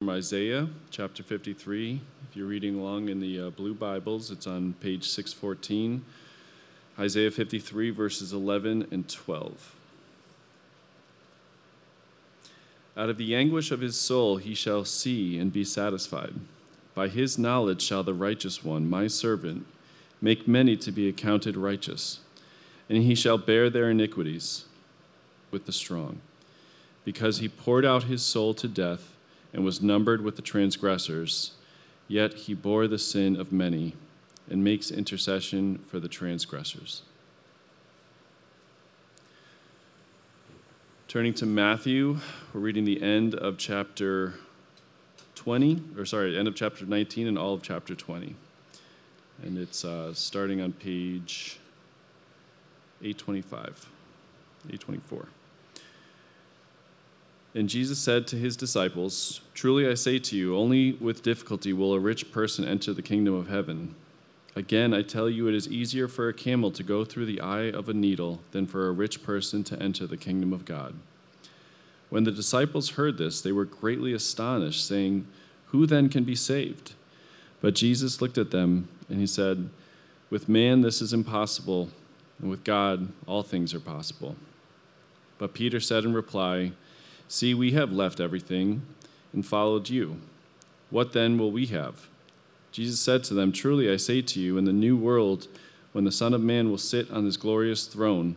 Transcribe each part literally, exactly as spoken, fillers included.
Isaiah chapter fifty-three. If you're reading along in the uh, blue Bibles, it's on page six fourteen. Isaiah fifty-three, verses eleven and twelve. Out of the anguish of his soul he shall see and be satisfied. By his knowledge shall the righteous one, my servant, make many to be accounted righteous, and he shall bear their iniquities with the strong. Because he poured out his soul to death and was numbered with the transgressors, yet he bore the sin of many and makes intercession for the transgressors. Turning to Matthew, we're reading the end of chapter twenty, or sorry, end of chapter nineteen and all of chapter twenty. And it's uh, starting on page eight twenty-five, eight twenty-four. And Jesus said to his disciples, "Truly I say to you, only with difficulty will a rich person enter the kingdom of heaven. Again, I tell you, it is easier for a camel to go through the eye of a needle than for a rich person to enter the kingdom of God." When the disciples heard this, they were greatly astonished, saying, "Who then can be saved?" But Jesus looked at them, and he said, "With man this is impossible, and with God all things are possible." But Peter said in reply, "See, we have left everything and followed you. What then will we have?" Jesus said to them, "Truly I say to you, in the new world, when the Son of Man will sit on his glorious throne,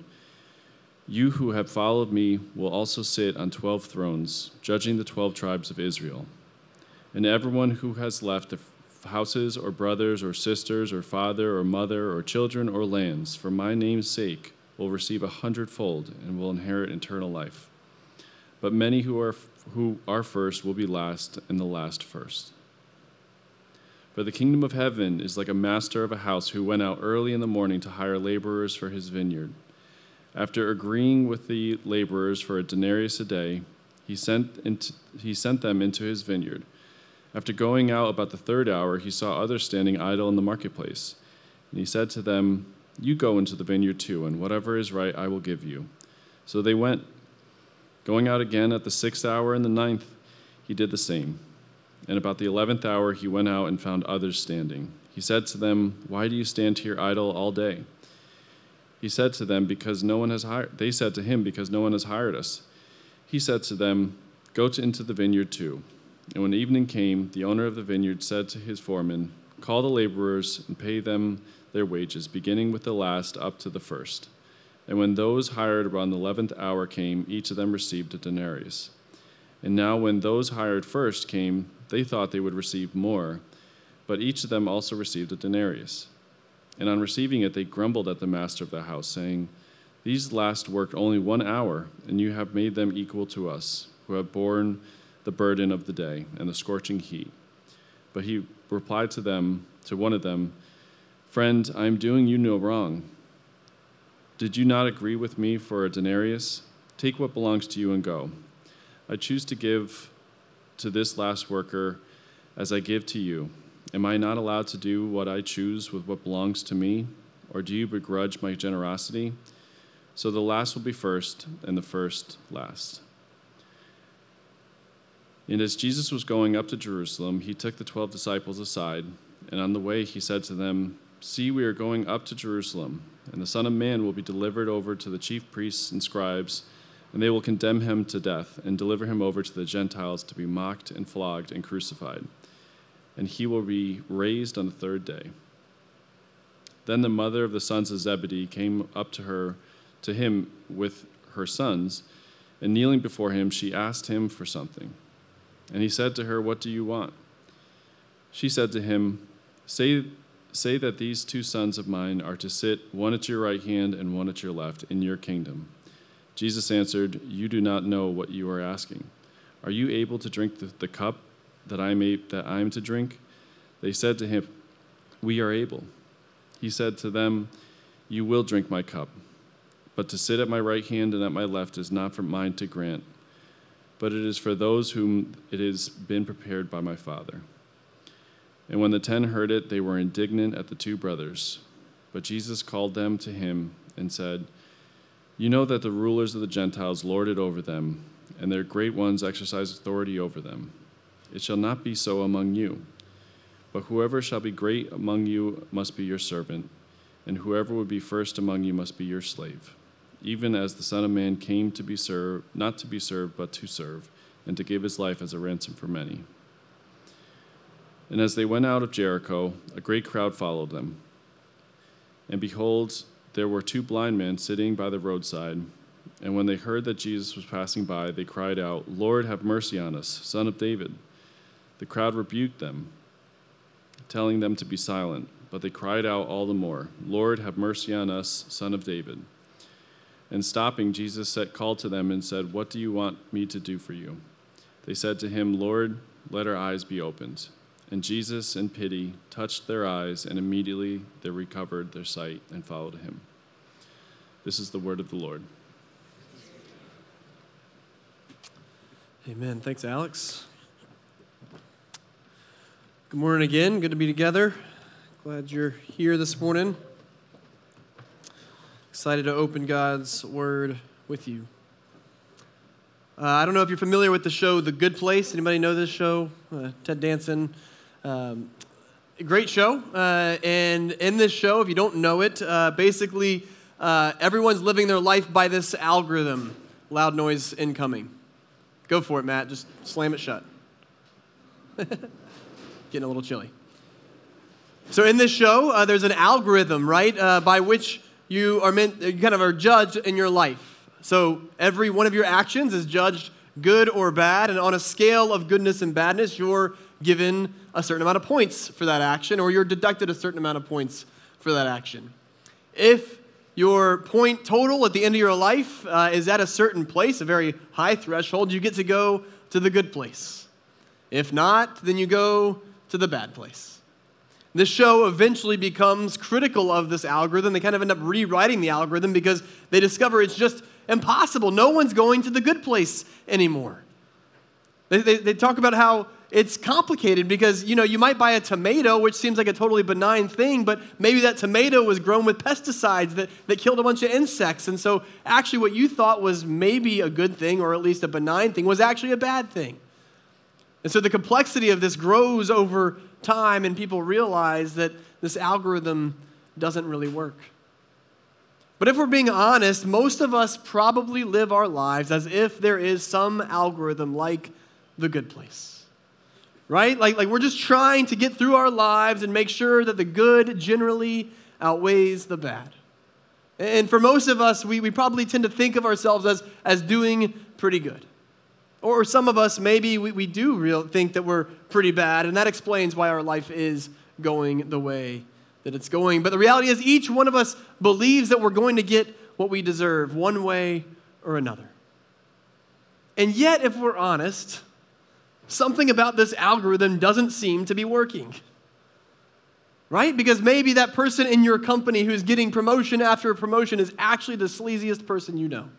you who have followed me will also sit on twelve thrones, judging the twelve tribes of Israel. And everyone who has left their houses or brothers or sisters or father or mother or children or lands for my name's sake will receive a hundredfold and will inherit eternal life. But many who are who are first will be last, and the last first. For the kingdom of heaven is like a master of a house who went out early in the morning to hire laborers for his vineyard. After agreeing with the laborers for a denarius a day, he sent into, he sent them into his vineyard. After going out about the third hour, he saw others standing idle in the marketplace. And he said to them, "You go into the vineyard too, and whatever is right I will give you." So they went. Going out again at the sixth hour and the ninth, he did the same. And about the eleventh hour, he went out and found others standing. He said to them, "Why do you stand here idle all day?" He said to them, "Because no one has hired." They said to him, "Because no one has hired us." He said to them, "Go to, into the vineyard too." And when evening came, the owner of the vineyard said to his foreman, "Call the laborers and pay them their wages, beginning with the last up to the first." And when those hired around the eleventh hour came, each of them received a denarius. And now when those hired first came, they thought they would receive more, but each of them also received a denarius. And on receiving it, they grumbled at the master of the house, saying, "These last worked only one hour, and you have made them equal to us, who have borne the burden of the day and the scorching heat." But he replied to them, to one of them, "Friend, I am doing you no wrong. Did you not agree with me for a denarius? Take what belongs to you and go. I choose to give to this last worker as I give to you. Am I not allowed to do what I choose with what belongs to me? Or do you begrudge my generosity? So the last will be first, and the first last." And as Jesus was going up to Jerusalem, he took the twelve disciples aside, and on the way he said to them, "See, we are going up to Jerusalem, and the Son of Man will be delivered over to the chief priests and scribes, and they will condemn him to death and deliver him over to the Gentiles to be mocked and flogged and crucified. And he will be raised on the third day." Then the mother of the sons of Zebedee came up to her, to him with her sons, and kneeling before him, she asked him for something. And he said to her, "What do you want?" She said to him, Say Say that these two sons of mine are to sit, one at your right hand and one at your left, in your kingdom." Jesus answered, "You do not know what you are asking. Are you able to drink the, the cup that I may that I am to drink?" They said to him, "We are able." He said to them, "You will drink my cup, but to sit at my right hand and at my left is not for mine to grant, but it is for those whom it has been prepared by my Father." And when the ten heard it, they were indignant at the two brothers. But Jesus called them to him and said, "You know that the rulers of the Gentiles lord it over them, and their great ones exercise authority over them. It shall not be so among you. But whoever shall be great among you must be your servant, and whoever would be first among you must be your slave. Even as the Son of Man came to be served, not to be served, but to serve, and to give his life as a ransom for many. And as they went out of Jericho, a great crowd followed them. And behold, there were two blind men sitting by the roadside. And when they heard that Jesus was passing by, they cried out, "Lord, have mercy on us, Son of David." The crowd rebuked them, telling them to be silent. But they cried out all the more, "Lord, have mercy on us, Son of David." And stopping, Jesus said, called to them and said, "What do you want me to do for you?" They said to him, "Lord, let our eyes be opened." And Jesus, in pity, touched their eyes, and immediately they recovered their sight and followed him. This is the word of the Lord. Amen. Thanks, Alex. Good morning again. Good to be together. Glad you're here this morning. Excited to open God's Word with you. Uh, I don't know if you're familiar with the show The Good Place. Anybody know this show? Uh, Ted Danson. Um, a great show. Uh, and in this show, if you don't know it, uh, basically uh, everyone's living their life by this algorithm. Loud noise incoming. Go for it, Matt. Just slam it shut. Getting a little chilly. So in this show, uh, there's an algorithm, right, uh, by which you are meant, you kind of are judged in your life. So every one of your actions is judged good or bad, and on a scale of goodness and badness, you're given a certain amount of points for that action, or you're deducted a certain amount of points for that action. If your point total at the end of your life uh, is at a certain place, a very high threshold, you get to go to the good place. If not, then you go to the bad place. This show eventually becomes critical of this algorithm. They kind of end up rewriting the algorithm because they discover it's just impossible. No one's going to the good place anymore. They, they, they talk about how it's complicated because, you know, you might buy a tomato, which seems like a totally benign thing, but maybe that tomato was grown with pesticides that, that killed a bunch of insects. And so actually what you thought was maybe a good thing or at least a benign thing was actually a bad thing. And so the complexity of this grows over time, and people realize that this algorithm doesn't really work. But if we're being honest, most of us probably live our lives as if there is some algorithm like the good place, right? Like, like we're just trying to get through our lives and make sure that the good generally outweighs the bad. And for most of us, we, we probably tend to think of ourselves as, as doing pretty good. Or some of us, maybe we, we do real, think that we're pretty bad, and that explains why our life is going the way that it's going. But the reality is each one of us believes that we're going to get what we deserve one way or another. And yet, if we're honest, something about this algorithm doesn't seem to be working. Right? Because maybe that person in your company who's getting promotion after promotion is actually the sleaziest person you know.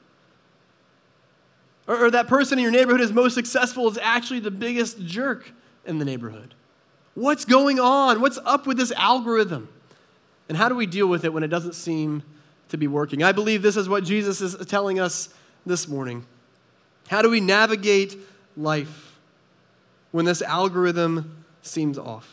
Or, or that person in your neighborhood who's most successful is actually the biggest jerk in the neighborhood. What's going on? What's up with this algorithm? And how do we deal with it when it doesn't seem to be working? I believe this is what Jesus is telling us this morning. How do we navigate life when this algorithm seems off?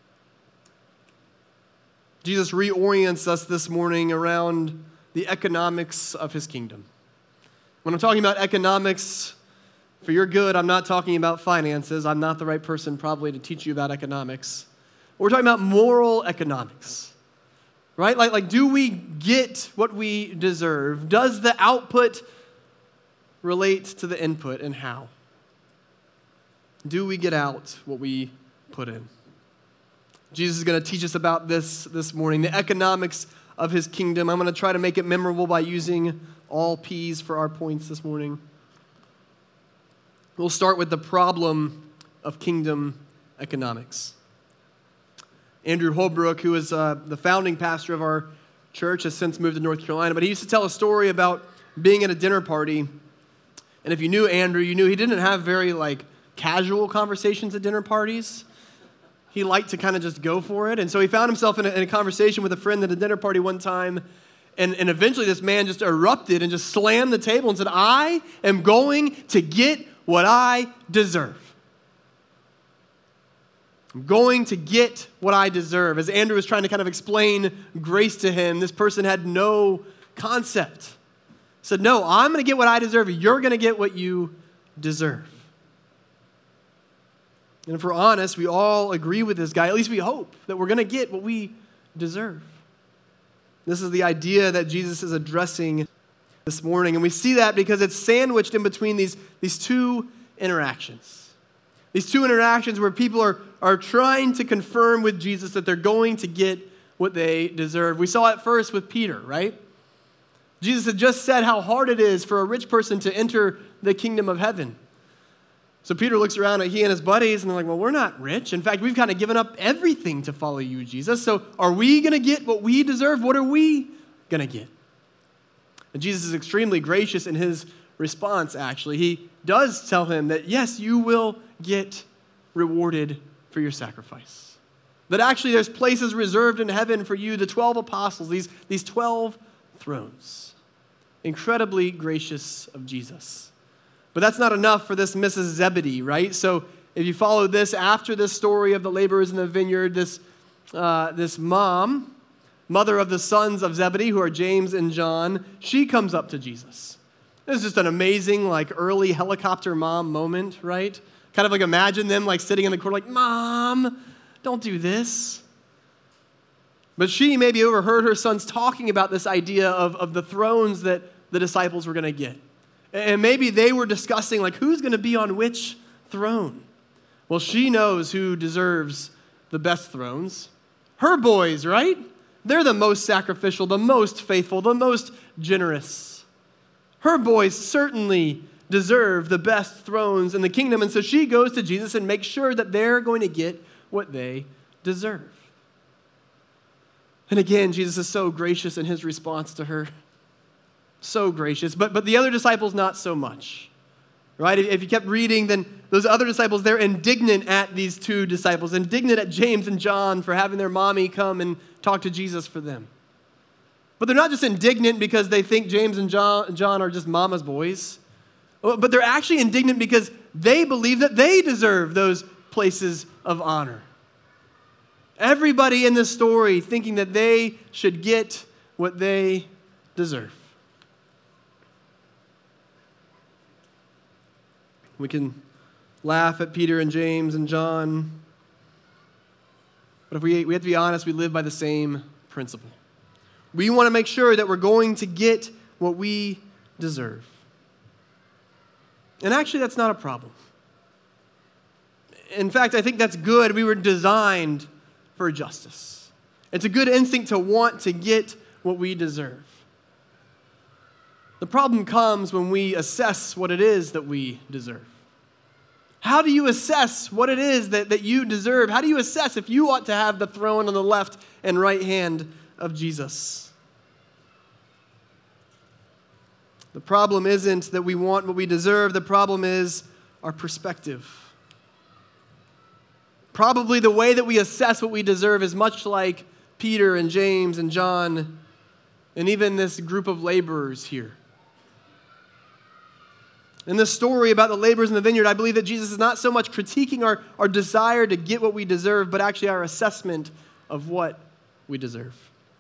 Jesus reorients us this morning around the economics of his kingdom. When I'm talking about economics, for your good, I'm not talking about finances. I'm not the right person probably to teach you about economics. We're talking about moral economics, right? Like, like, do we get what we deserve? Does the output relate to the input, and how? Do we get out what we put in? Jesus is going to teach us about this this morning, the economics of his kingdom. I'm going to try to make it memorable by using all P's for our points this morning. We'll start with the problem of kingdom economics. Andrew Holbrook, who is uh, the founding pastor of our church, has since moved to North Carolina, but he used to tell a story about being at a dinner party. And if you knew Andrew, you knew he didn't have very like casual conversations at dinner parties. He liked to kind of just go for it. And so he found himself in a, in a conversation with a friend at a dinner party one time. And, and eventually this man just erupted and just slammed the table and said, "I am going to get what I deserve." I'm going to get what I deserve. As Andrew was trying to kind of explain grace to him, this person had no concept. Said, no, I'm going to get what I deserve. You're going to get what you deserve. And if we're honest, we all agree with this guy. At least we hope that we're going to get what we deserve. This is the idea that Jesus is addressing this morning. And we see that because it's sandwiched in between these, these two interactions. These two interactions where people are, are trying to confirm with Jesus that they're going to get what they deserve. We saw it first with Peter, right? Jesus had just said how hard it is for a rich person to enter the kingdom of heaven. So Peter looks around at he and his buddies, and they're like, well, we're not rich. In fact, we've kind of given up everything to follow you, Jesus. So are we going to get what we deserve? What are we going to get? And Jesus is extremely gracious in his response, actually. He does tell him that, yes, you will get rewarded for your sacrifice. That actually there's places reserved in heaven for you, the twelve apostles, these, these twelve thrones. Incredibly gracious of Jesus. But that's not enough for this Missus Zebedee, right? So if you follow this, after this story of the laborers in the vineyard, this, uh, this mom, mother of the sons of Zebedee, who are James and John, she comes up to Jesus. This is just an amazing, like, early helicopter mom moment, right? Kind of like imagine them, like, sitting in the corner, like, Mom, don't do this. But she maybe overheard her sons talking about this idea of, of the thrones that the disciples were going to get. And maybe they were discussing, like, who's going to be on which throne? Well, she knows who deserves the best thrones. Her boys, right? They're the most sacrificial, the most faithful, the most generous. Her boys certainly deserve the best thrones in the kingdom. And so she goes to Jesus and makes sure that they're going to get what they deserve. And again, Jesus is so gracious in his response to her. So gracious. But but the other disciples, not so much. Right? If you kept reading, then those other disciples, they're indignant at these two disciples, indignant at James and John for having their mommy come and talk to Jesus for them. But they're not just indignant because they think James and John, John are just mama's boys. But they're actually indignant because they believe that they deserve those places of honor. Everybody in this story thinking that they should get what they deserve. We can laugh at Peter and James and John. But if we, we have to be honest, we live by the same principle. We want to make sure that we're going to get what we deserve. And actually, that's not a problem. In fact, I think that's good. We were designed for justice. It's a good instinct to want to get what we deserve. The problem comes when we assess what it is that we deserve. How do you assess what it is that, that you deserve? How do you assess if you ought to have the throne on the left and right hand of Jesus? The problem isn't that we want what we deserve. The problem is our perspective. Probably the way that we assess what we deserve is much like Peter and James and John and even this group of laborers here. In this story about the laborers in the vineyard, I believe that Jesus is not so much critiquing our, our desire to get what we deserve, but actually our assessment of what we deserve.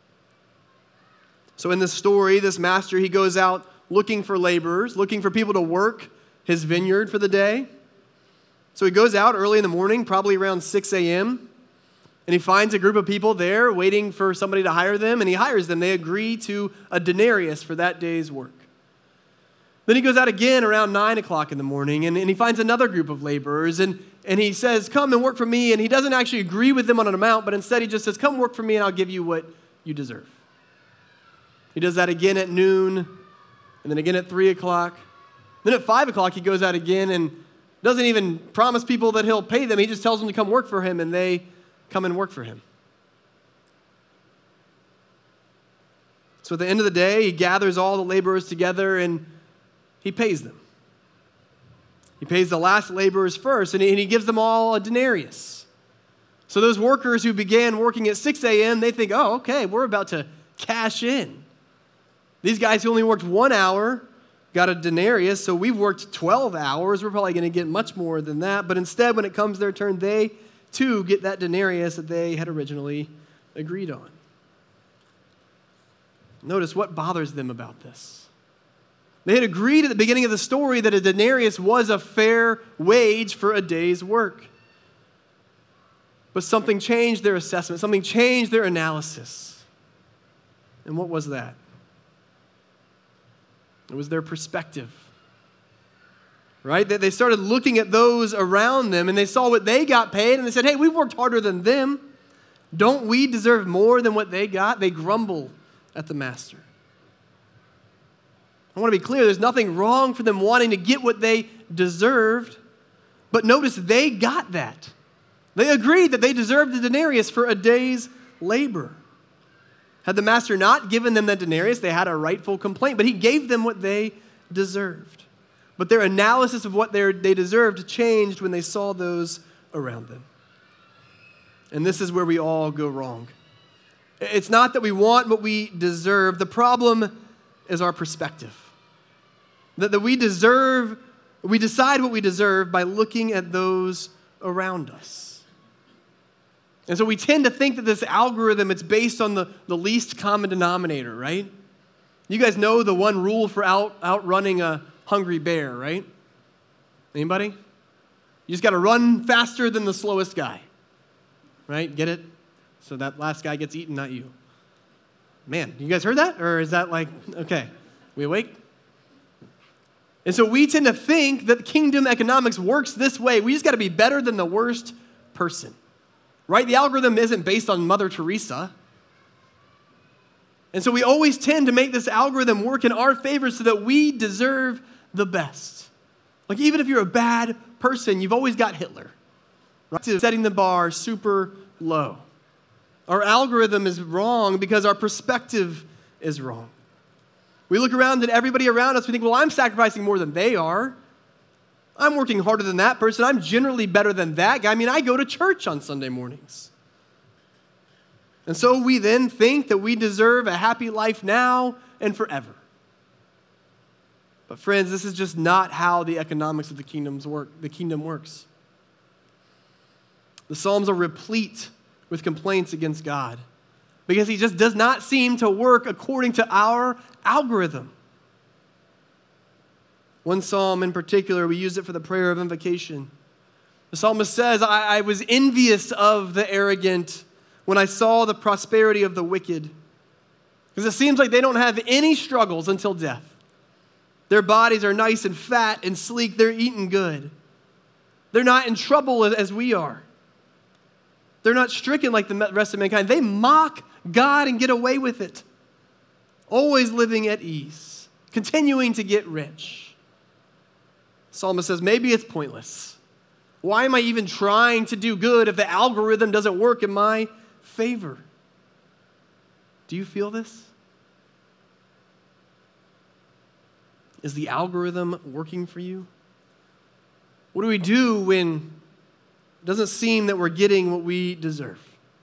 So in this story, this master, he goes out looking for laborers, looking for people to work his vineyard for the day. So he goes out early in the morning, probably around six a.m., and he finds a group of people there waiting for somebody to hire them, and he hires them. They agree to a denarius for that day's work. Then he goes out again around nine o'clock in the morning, and, and he finds another group of laborers, and, and he says, come and work for me. And he doesn't actually agree with them on an amount, but instead he just says, come work for me, and I'll give you what you deserve. He does that again at noon, and then again at three o'clock. Then at five o'clock, he goes out again and doesn't even promise people that he'll pay them. He just tells them to come work for him, and they come and work for him. So at the end of the day, he gathers all the laborers together, and he pays them. He pays the last laborers first, and he, and he gives them all a denarius. So those workers who began working at six a.m., they think, oh, okay, we're about to cash in. These guys who only worked one hour got a denarius, so we've worked twelve hours. We're probably going to get much more than that. But instead, when it comes their turn, they to get that denarius that they had originally agreed on. Notice what bothers them about this. They had agreed at the beginning of the story that a denarius was a fair wage for a day's work. But something changed their assessment, something changed their analysis. And what was that? It was their perspective. Right? They started looking at those around them and they saw what they got paid and they said, hey, we've worked harder than them. Don't we deserve more than what they got? They grumble at the master. I want to be clear, there's nothing wrong for them wanting to get what they deserved, but notice they got that. They agreed that they deserved the denarius for a day's labor. Had the master not given them that denarius, they had a rightful complaint, but he gave them what they deserved. But their analysis of what they deserved changed when they saw those around them. And this is where we all go wrong. It's not that we want what we deserve. The problem is our perspective. That, that we deserve, we decide what we deserve by looking at those around us. And so we tend to think that this algorithm, it's based on the, the least common denominator, right? You guys know the one rule for out, outrunning a hungry bear, right? Anybody? You just got to run faster than the slowest guy, right? Get it? So that last guy gets eaten, not you. Man, you guys heard that? Or is that like, okay, we awake? And so we tend to think that kingdom economics works this way. We just got to be better than the worst person, right? The algorithm isn't based on Mother Teresa. And so we always tend to make this algorithm work in our favor so that we deserve the best. Like even if you're a bad person, you've always got Hitler, right? Setting the bar super low. Our algorithm is wrong because our perspective is wrong. We look around at everybody around us, we think, well, I'm sacrificing more than they are. I'm working harder than that person. I'm generally better than that guy. I mean, I go to church on Sunday mornings. And so we then think that we deserve a happy life now and forever. But friends, this is just not how the economics of the kingdoms work. The kingdom works. The Psalms are replete with complaints against God because he just does not seem to work according to our algorithm. One psalm in particular, we use it for the prayer of invocation. The psalmist says, I, I was envious of the arrogant when I saw the prosperity of the wicked. Because it seems like they don't have any struggles until death. Their bodies are nice and fat and sleek. They're eating good. They're not in trouble as we are. They're not stricken like the rest of mankind. They mock God and get away with it. Always living at ease. Continuing to get rich. The psalmist says, maybe it's pointless. Why am I even trying to do good if the algorithm doesn't work in my favor? Do you feel this? Is the algorithm working for you? What do we do when it doesn't seem that we're getting what we deserve?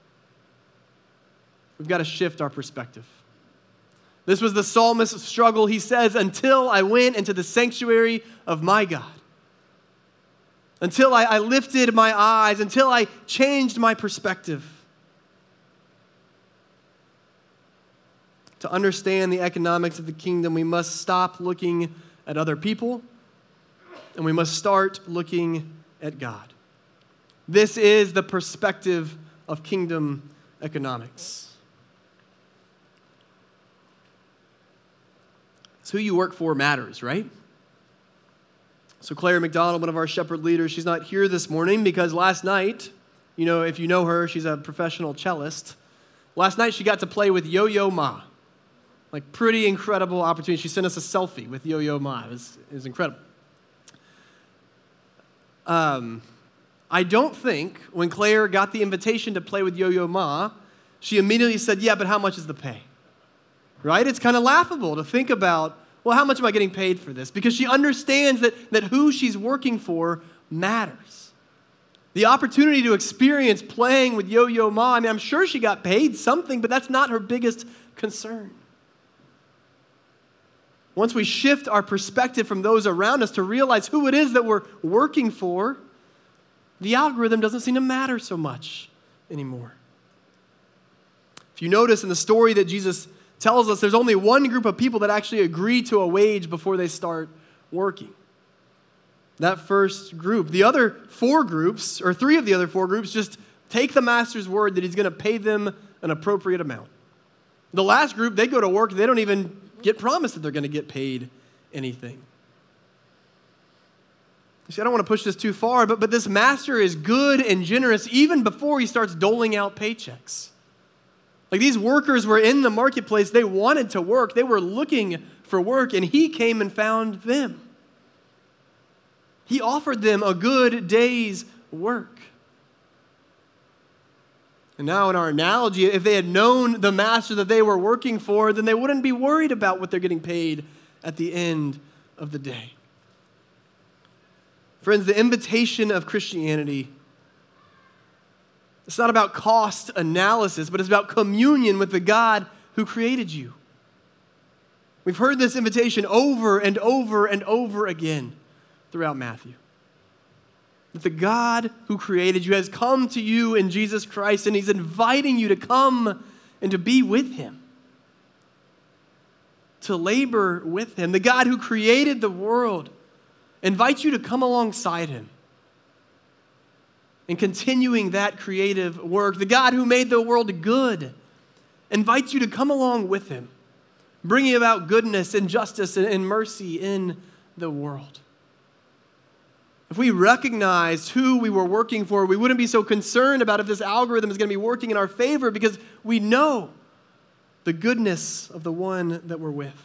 We've got to shift our perspective. This was the psalmist's struggle. He says, until I went into the sanctuary of my God, until I, I lifted my eyes, until I changed my perspective. To understand the economics of the kingdom, we must stop looking at other people, and we must start looking at God. This is the perspective of kingdom economics. It's who you work for matters, right? So Claire McDonald, one of our shepherd leaders, she's not here this morning because last night, you know, if you know her, she's a professional cellist. Last night she got to play with Yo-Yo Ma. Like, pretty incredible opportunity. She sent us a selfie with Yo-Yo Ma. It was, it was incredible. Um, I don't think when Claire got the invitation to play with Yo-Yo Ma, she immediately said, yeah, but how much is the pay? Right? It's kind of laughable to think about, well, how much am I getting paid for this? Because she understands that, that who she's working for matters. The opportunity to experience playing with Yo-Yo Ma, I mean, I'm sure she got paid something, but that's not her biggest concern. Once we shift our perspective from those around us to realize who it is that we're working for, the algorithm doesn't seem to matter so much anymore. If you notice in the story that Jesus tells us, there's only one group of people that actually agree to a wage before they start working. That first group. The other four groups, or three of the other four groups, just take the master's word that he's going to pay them an appropriate amount. The last group, they go to work, they don't even get promised that they're going to get paid anything. You see, I don't want to push this too far, but, but this master is good and generous even before he starts doling out paychecks. Like these workers were in the marketplace, they wanted to work, they were looking for work, and he came and found them. He offered them a good day's work. And now in our analogy, if they had known the master that they were working for, then they wouldn't be worried about what they're getting paid at the end of the day. Friends, the invitation of Christianity, it's not about cost analysis, but it's about communion with the God who created you. We've heard this invitation over and over and over again throughout Matthew. That the God who created you has come to you in Jesus Christ, and he's inviting you to come and to be with him, to labor with him. The God who created the world invites you to come alongside him in continuing that creative work. The God who made the world good invites you to come along with him, bringing about goodness and justice and mercy in the world. If we recognized who we were working for, we wouldn't be so concerned about if this algorithm is going to be working in our favor, because we know the goodness of the one that we're with.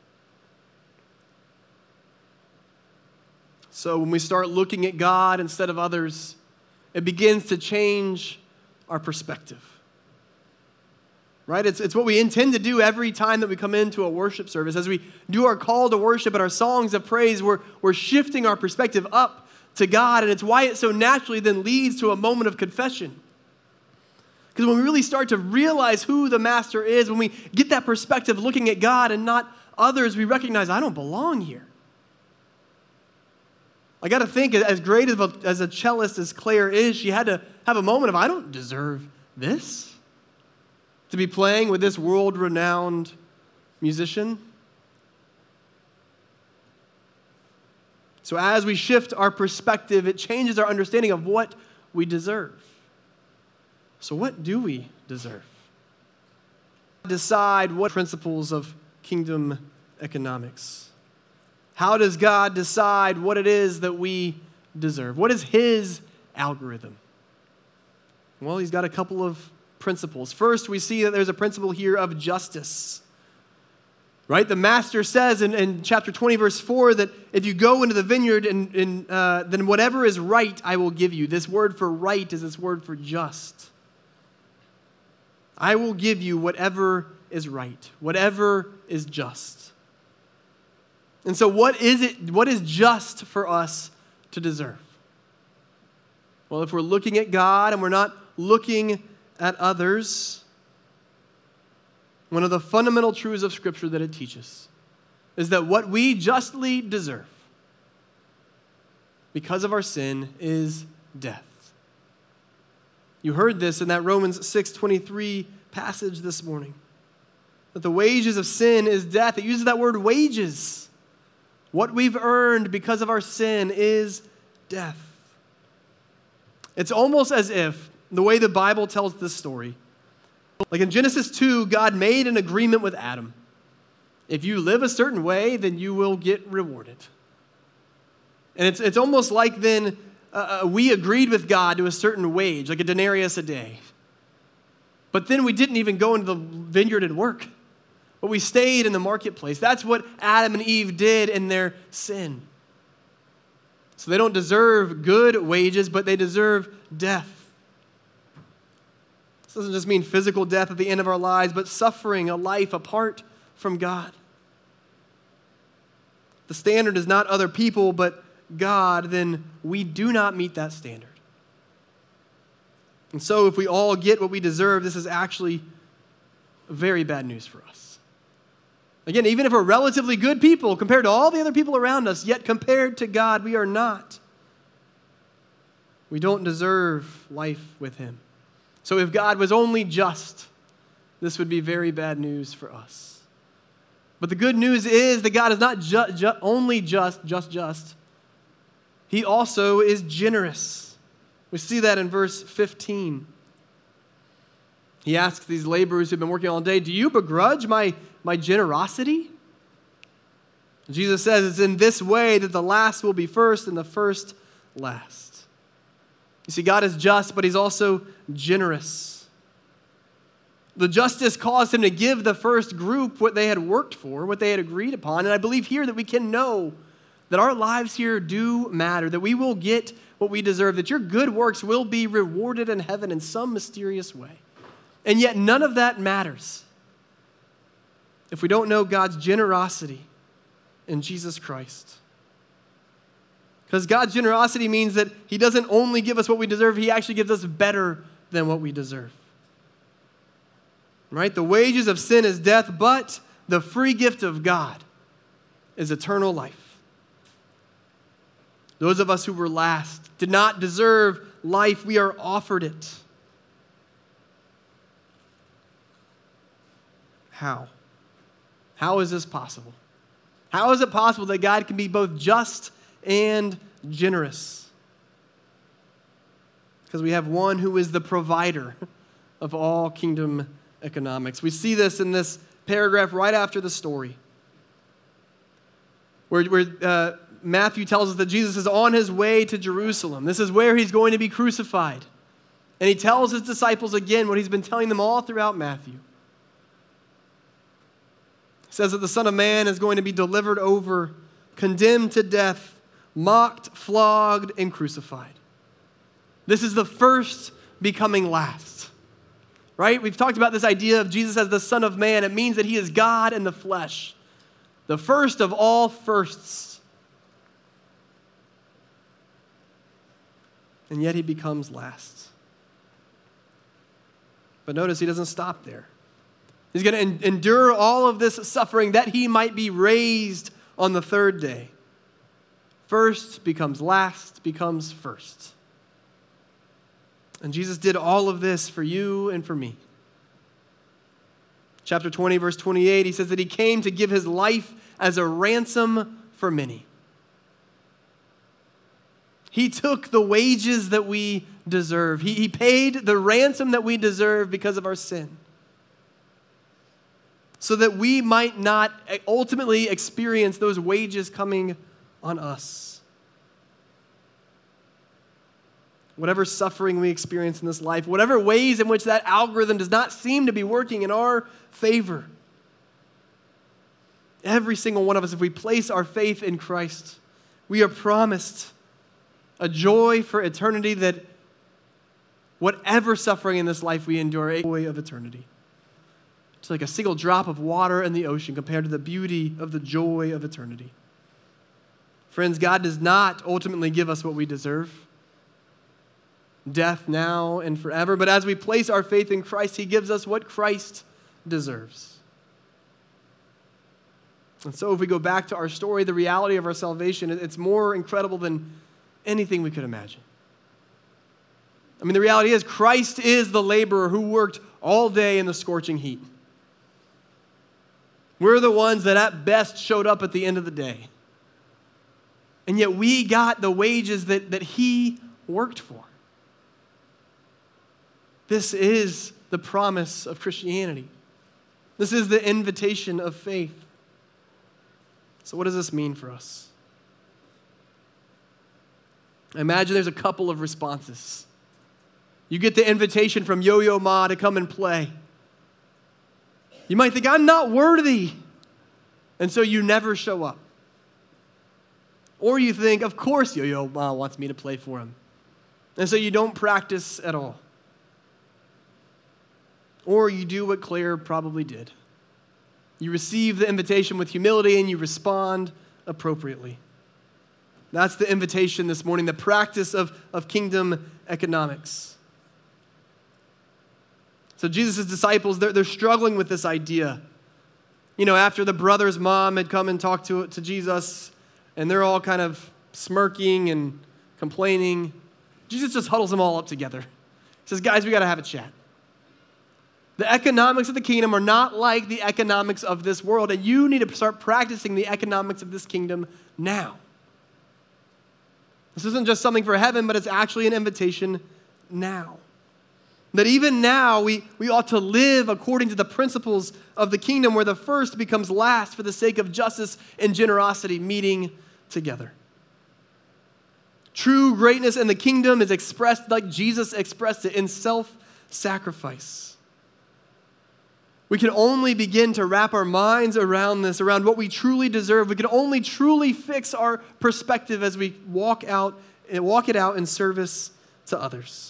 So when we start looking at God instead of others, it begins to change our perspective. Right? It's, it's what we intend to do every time that we come into a worship service. As we do our call to worship and our songs of praise, we're, we're shifting our perspective up to God, and it's why it so naturally then leads to a moment of confession. Because when we really start to realize who the master is, when we get that perspective looking at God and not others, we recognize, I don't belong here. I got to think, as great as a, as a cellist as Claire is, she had to have a moment of, I don't deserve this. To be playing with this world-renowned musician. So as we shift our perspective, it changes our understanding of what we deserve. So what do we deserve? Decide what principles of kingdom economics. How does God decide what it is that we deserve? What is his algorithm? Well, he's got a couple of principles. First, we see that there's a principle here of justice. Right? The master says in, in chapter twenty, verse four, that if you go into the vineyard, and, and uh, then whatever is right, I will give you. This word for right is this word for just. I will give you whatever is right, whatever is just. And so what is it, what is just for us to deserve? Well, if we're looking at God and we're not looking at others, one of the fundamental truths of Scripture that it teaches is that what we justly deserve because of our sin is death. You heard this in that Romans six twenty-three passage this morning, that the wages of sin is death. It uses that word wages. What we've earned because of our sin is death. It's almost as if, the way the Bible tells this story, like in Genesis two, God made an agreement with Adam. If you live a certain way, then you will get rewarded. And it's, it's almost like then uh, we agreed with God to a certain wage, like a denarius a day. But then we didn't even go into the vineyard and work, but we stayed in the marketplace. That's what Adam and Eve did in their sin. So they don't deserve good wages, but they deserve death. This doesn't just mean physical death at the end of our lives, but suffering, a life apart from God. The standard is not other people, but God, then we do not meet that standard. And so if we all get what we deserve, this is actually very bad news for us. Again, even if we're relatively good people compared to all the other people around us, yet compared to God, we are not. We don't deserve life with him. So if God was only just, this would be very bad news for us. But the good news is that God is not ju- ju- only just, just, just. He also is generous. We see that in verse fifteen. He asks these laborers who've been working all day, do you begrudge my, my generosity? Jesus says it's in this way that the last will be first and the first last. You see, God is just, but he's also generous. The justice caused him to give the first group what they had worked for, what they had agreed upon. And I believe here that we can know that our lives here do matter, that we will get what we deserve, that your good works will be rewarded in heaven in some mysterious way. And yet none of that matters if we don't know God's generosity in Jesus Christ. Because God's generosity means that he doesn't only give us what we deserve, he actually gives us better than what we deserve. Right? The wages of sin is death, but the free gift of God is eternal life. Those of us who were last did not deserve life. We are offered it. How? How is this possible? How is it possible that God can be both just and generous? Because we have one who is the provider of all kingdom economics. We see this in this paragraph right after the story, where, where uh, Matthew tells us that Jesus is on his way to Jerusalem. This is where he's going to be crucified. And he tells his disciples again what he's been telling them all throughout Matthew. He says that the Son of Man is going to be delivered over, condemned to death, mocked, flogged, and crucified. This is the first becoming last. Right? We've talked about this idea of Jesus as the Son of Man. It means that he is God in the flesh. The first of all firsts. And yet he becomes last. But notice he doesn't stop there. He's going to en- endure all of this suffering that he might be raised on the third day. First becomes last, becomes first. And Jesus did all of this for you and for me. Chapter twenty, verse twenty-eight, he says that he came to give his life as a ransom for many. He took the wages that we deserve. He, he paid the ransom that we deserve because of our sin, so that we might not ultimately experience those wages coming on us. Whatever suffering we experience in this life, whatever ways in which that algorithm does not seem to be working in our favor, every single one of us, if we place our faith in Christ, we are promised a joy for eternity, that whatever suffering in this life we endure, a joy of eternity. It's like a single drop of water in the ocean compared to the beauty of the joy of eternity. Friends, God does not ultimately give us what we deserve, death now and forever, but as we place our faith in Christ, he gives us what Christ deserves. And so if we go back to our story, the reality of our salvation, it's more incredible than anything we could imagine. I mean, the reality is Christ is the laborer who worked all day in the scorching heat. We're the ones that at best showed up at the end of the day. And yet we got the wages that, that he worked for. This is the promise of Christianity. This is the invitation of faith. So what does this mean for us? I imagine there's a couple of responses. You get the invitation from Yo-Yo Ma to come and play. You might think, I'm not worthy. And so you never show up. Or you think, of course Yo-Yo Ma wants me to play for him. And so you don't practice at all. Or you do what Claire probably did. You receive the invitation with humility and you respond appropriately. That's the invitation this morning, the practice of, of kingdom economics. So Jesus' disciples, they're, they're struggling with this idea. You know, after the brother's mom had come and talked to, to Jesus, and they're all kind of smirking and complaining, Jesus just huddles them all up together. He says, guys, we got to have a chat. The economics of the kingdom are not like the economics of this world, and you need to start practicing the economics of this kingdom now. This isn't just something for heaven, but it's actually an invitation now. That even now, we, we ought to live according to the principles of the kingdom where the first becomes last for the sake of justice and generosity meeting together. True greatness in the kingdom is expressed like Jesus expressed it in self-sacrifice. We can only begin to wrap our minds around this, around what we truly deserve. We can only truly fix our perspective as we walk out and walk it out in service to others.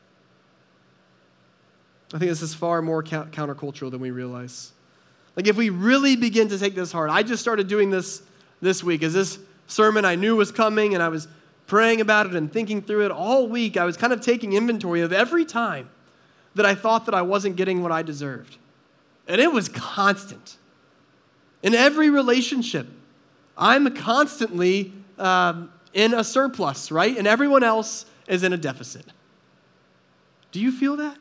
I think this is far more countercultural than we realize. Like if we really begin to take this hard, I just started doing this this week. As this sermon I knew was coming and I was praying about it and thinking through it all week, I was kind of taking inventory of every time that I thought that I wasn't getting what I deserved. And it was constant. In every relationship, I'm constantly um, in a surplus, right? And everyone else is in a deficit. Do you feel that?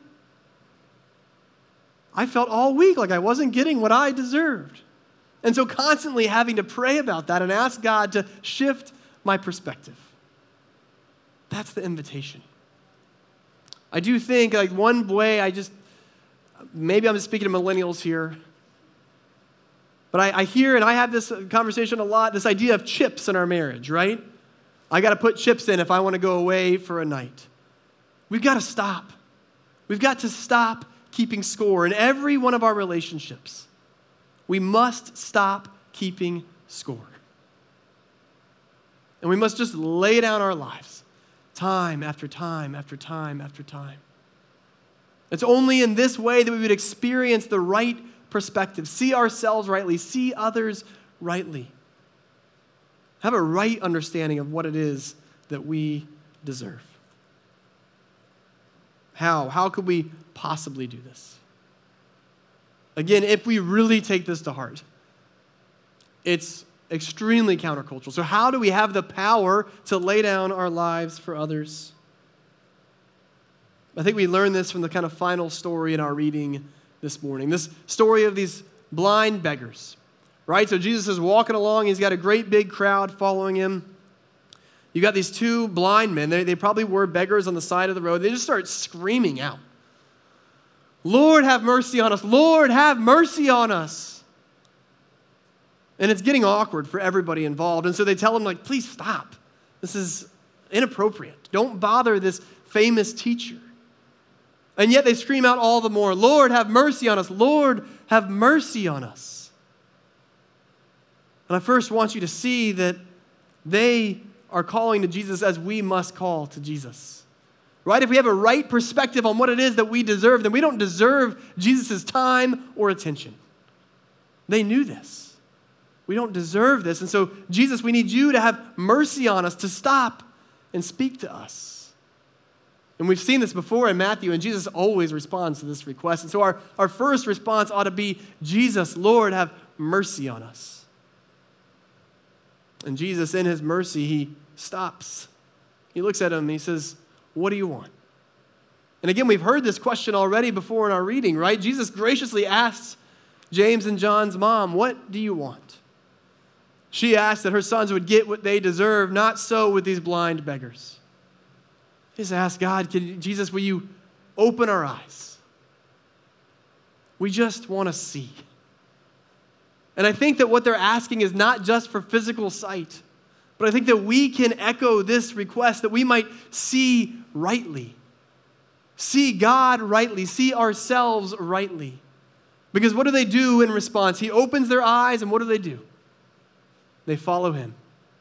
I felt all week like I wasn't getting what I deserved. And so constantly having to pray about that and ask God to shift my perspective. That's the invitation. I do think like one way I just, maybe I'm speaking to millennials here, but I, I hear and I have this conversation a lot, this idea of chips in our marriage, right? I got to put chips in if I want to go away for a night. We've got to stop. We've got to stop keeping score in every one of our relationships. We must stop keeping score. And we must just lay down our lives time after time after time after time. It's only in this way that we would experience the right perspective, see ourselves rightly, see others rightly, have a right understanding of what it is that we deserve. How? How could we possibly do this? Again, if we really take this to heart, it's extremely countercultural. So how do we have the power to lay down our lives for others? I think we learned this from the kind of final story in our reading this morning. This story of these blind beggars, right? So Jesus is walking along. He's got a great big crowd following him. You got these two blind men. They, they probably were beggars on the side of the road. They just start screaming out, Lord, have mercy on us. Lord, have mercy on us. And it's getting awkward for everybody involved. And so they tell him, like, please stop. This is inappropriate. Don't bother this famous teacher. And yet they scream out all the more, Lord, have mercy on us. Lord, have mercy on us. And I first want you to see that they are calling to Jesus as we must call to Jesus. Right? If we have a right perspective on what it is that we deserve, then we don't deserve Jesus' time or attention. They knew this. We don't deserve this. And so, Jesus, we need you to have mercy on us, to stop and speak to us. And we've seen this before in Matthew, and Jesus always responds to this request. And so our, our first response ought to be, Jesus, Lord, have mercy on us. And Jesus, in his mercy, he stops. He looks at him and he says, what do you want? And again, we've heard this question already before in our reading, right? Jesus graciously asks James and John's mom, what do you want? She asked that her sons would get what they deserve, not so with these blind beggars. He just asked God, can, Jesus, will you open our eyes? We just want to see. And I think that what they're asking is not just for physical sight, but I think that we can echo this request, that we might see rightly, see God rightly, see ourselves rightly. Because what do they do in response? He opens their eyes, and what do they do? They follow him.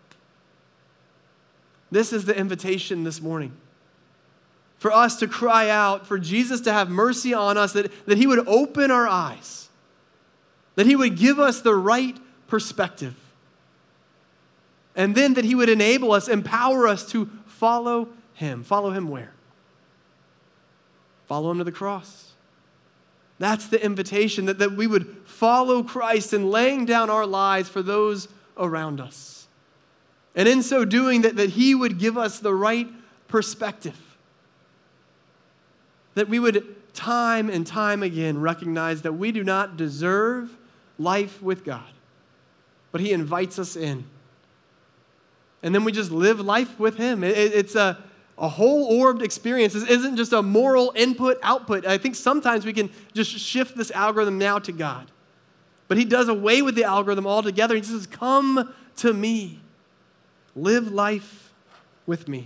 This is the invitation this morning. For us to cry out, for Jesus to have mercy on us, that, that he would open our eyes, that he would give us the right perspective, and then that he would enable us, empower us to follow him. Follow him where? Follow him to the cross. That's the invitation, that, that we would follow Christ in laying down our lives for those around us. And in so doing, that, that he would give us the right perspective, that we would time and time again recognize that we do not deserve life with God, but he invites us in. And then we just live life with him. It, it's a, a whole-orbed experience. This isn't just a moral input-output. I think sometimes we can just shift this algorithm now to God. But he does away with the algorithm altogether. He says, come to me. Live life with me.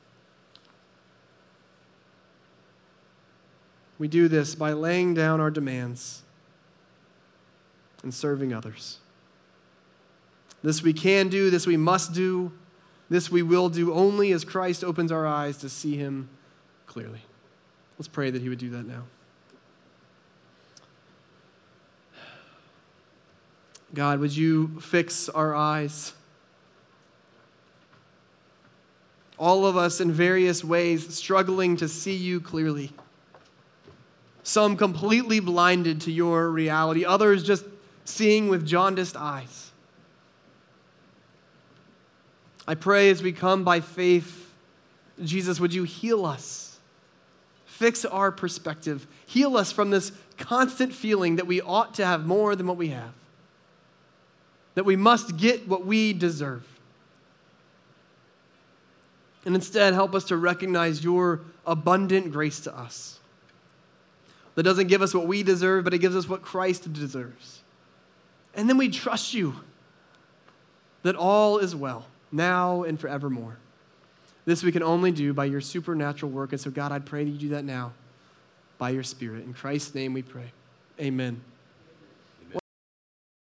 We do this by laying down our demands and serving others. This we can do, this we must do, this we will do only as Christ opens our eyes to see him clearly. Let's pray that he would do that now. God, would you fix our eyes? All of us in various ways struggling to see you clearly. Some completely blinded to your reality, others just seeing with jaundiced eyes. I pray as we come by faith, Jesus, would you heal us? Fix our perspective. Heal us from this constant feeling that we ought to have more than what we have. That we must get what we deserve. And instead, help us to recognize your abundant grace to us. That doesn't give us what we deserve, but it gives us what Christ deserves. And then we trust you that all is well, now and forevermore. This we can only do by your supernatural work. And so, God, I pray that you do that now by your Spirit. In Christ's name we pray. Amen.